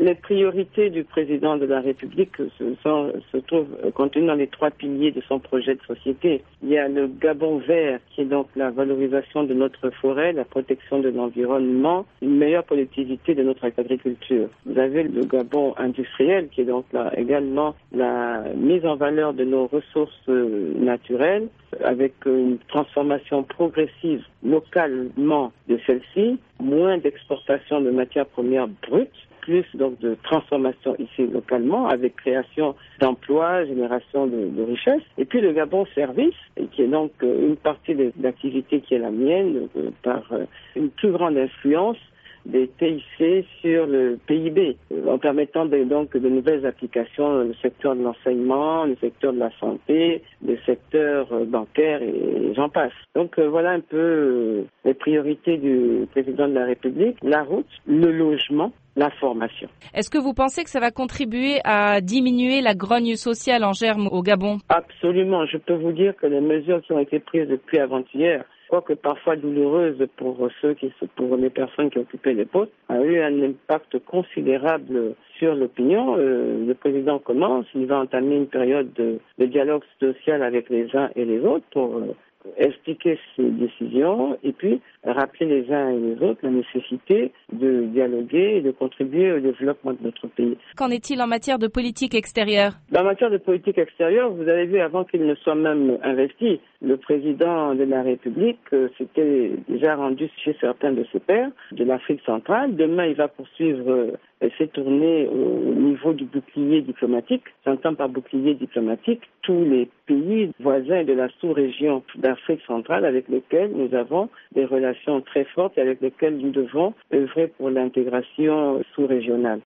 Les priorités du président de la République se trouvent contenues dans les 3 piliers de son projet de société. Il y a le Gabon vert, qui est donc la valorisation de notre forêt, la protection de l'environnement, une meilleure productivité de notre agriculture. Vous avez le Gabon industriel, qui est donc là également la mise en valeur de nos ressources naturelles, avec une transformation progressive localement de celle-ci, moins d'exportation de matières premières brutes, plus donc de transformation ici localement, avec création d'emplois, génération de richesses. Et puis le Gabon service, qui est donc une partie de l'activité qui est la mienne, par une plus grande influence des TIC sur le PIB, en permettant donc de nouvelles applications dans le secteur de l'enseignement, le secteur de la santé, le secteur bancaire et j'en passe. Donc voilà un peu les priorités du président de la République, la route, le logement, la formation. Est-ce que vous pensez que ça va contribuer à diminuer la grogne sociale en germe au Gabon? Absolument. Je peux vous dire que les mesures qui ont été prises depuis avant-hier, quoique parfois douloureuses pour les personnes qui occupaient les postes, a eu un impact considérable sur l'opinion. Le président commence, il va entamer une période de dialogue social avec les uns et les autres pour expliquer ses décisions et puis rappeler les uns et les autres la nécessité de dialoguer et de contribuer au développement de notre pays. Qu'en est-il en matière de politique extérieure? En matière de politique extérieure, vous avez vu avant qu'il ne soit même investi, le président de la République s'était déjà rendu chez certains de ses pairs de l'Afrique centrale. Demain, il va poursuivre ses tournées au niveau du bouclier diplomatique. J'entends par bouclier diplomatique tous les pays voisins de la sous-région d'Afrique centrale avec lesquels nous avons des relations très fortes et avec lesquels nous devons œuvrer pour l'intégration sous-régionale.